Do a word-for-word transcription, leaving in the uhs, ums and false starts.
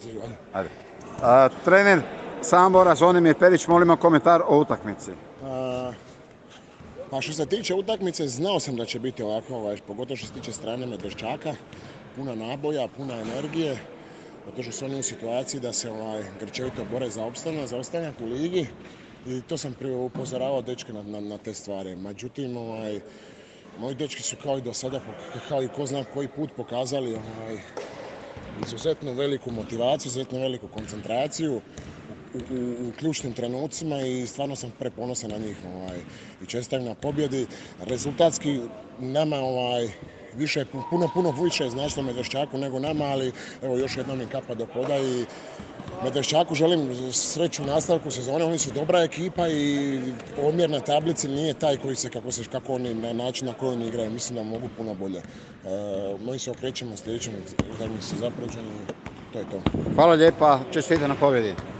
Ajde. A, trener Sambora Zvonimir Perić, molimo komentar o utakmici. A, pa što se tiče utakmice, znao sam da će biti ovako, ovaj, pogotovo što se tiče strane Medveščaka, puna naboja, puna energije, zato što su oni u situaciji da se ovaj, grčevito bore za opstanak, za ostanak u ligi i to sam upozoravao dečke na, na, na te stvari. Međutim, ovaj, moji dečki su kao i do sada, kao i ko zna koji put pokazali ovaj, izuzetno veliku motivaciju, izuzetno veliku koncentraciju u, u, u ključnim trenucima i stvarno sam preponosan na njih ovaj, i čestitam na pobjedi. Rezultatski nama ovaj, više, puno, puno više značilo Medveščaku nego nama, ali evo još jednom im kapa do poda i Medveščaku želim sreću u nastavku sezone, oni su dobra ekipa i omjer na tablici nije taj koji se, kako, se, kako oni, na način na koji oni igraju, mislim da mogu puno bolje. E, mi se okrećemo sljedećem utakmici za Zapređan i to je to. Hvala lijepa, čestitam na pobjedi.